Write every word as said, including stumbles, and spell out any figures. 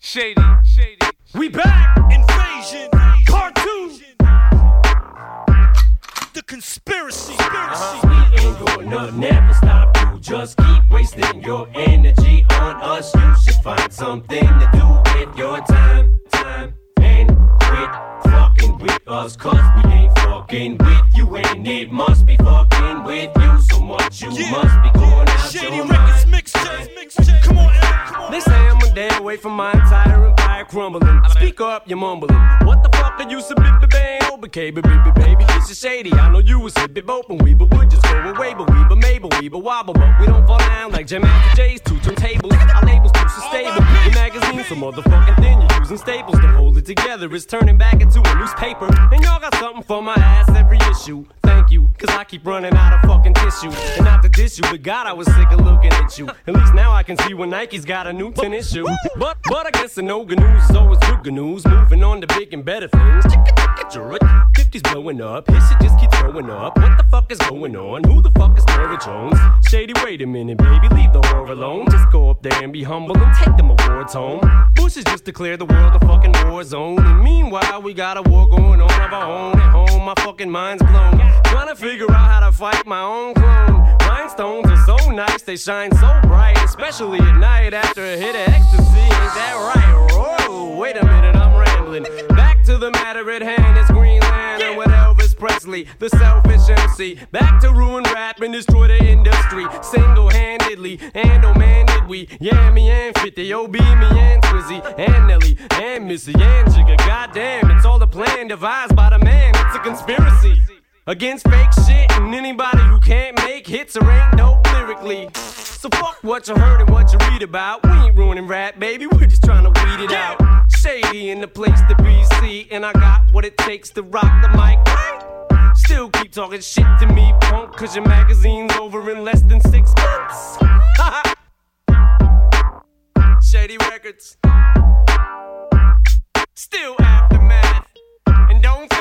Shady, shady. We back! Invasion! Cartoon! The conspiracy! Uh-huh. We ain't gonna never stop you. Just keep wasting your energy on us. You should find something to do with your time, time, and quit fucking with us. Cause we ain't fucking with you, and it must be fucking with you so much. You yeah. must be going out Shady your Records mind. mixtape, mixtape. Come on, Eric, come on. They say I'm a day away from my entire empire crumbling. Speak up, you're mumbling. What the fuck are you so big bang? Oh, baby, baby, baby, this is shady. I know you was a bit open, we but would just go away, but we but maybe we but wobble, but we don't fall down like Jam Master J's two turntables. Our labels too so stable. Your magazine's so motherfucking thin. You're using staples to hold it together. It's turning back into a newspaper, and y'all got something for my ass every issue. Thank you, cause I keep running out of fucking tissue. And not to diss you, but God, I was sick of looking at you. At least now I can see when Nike's got a new tennis shoe. But, but I guess the no good news is always good, good news. Moving on to big and better things. fifty's blowing up, his shit just keeps going up. What the fuck is going on? Who the fuck is Nora Jones? Shady, wait a minute, baby, leave the whore alone. Just go up there and be humble and take them awards home. Bush has just declared the world a fucking war zone. And meanwhile, we got a war going on of our own at home. My fucking mind's blown. Trying to figure out how to fight my own clone. Rhinestones are so nice, they shine so bright. Especially at night after a hit of ecstasy. Ain't that right? Whoa, wait a minute, I'm rambling. Back to the matter at hand, it's Greenland and with Elvis Presley, the selfish M C. Back to ruin rap and destroy the industry single-handedly. And oh man, did we? Yeah, me and fifty, O B, me and Twizzy, and Nelly, and Missy, and Jigga. Goddamn, it's all a plan devised by the man. It's a conspiracy against fake shit and anybody who can't make hits or ain't dope lyrically. So fuck what you heard and what you read about. We ain't ruining rap, baby, we're just trying to weed it out. Shady in the place to be, see, and I got what it takes to rock the mic, right? Still keep talking shit to me, punk, cause your magazine's over in less than six months. Shady Records. Still Aftermath. And don't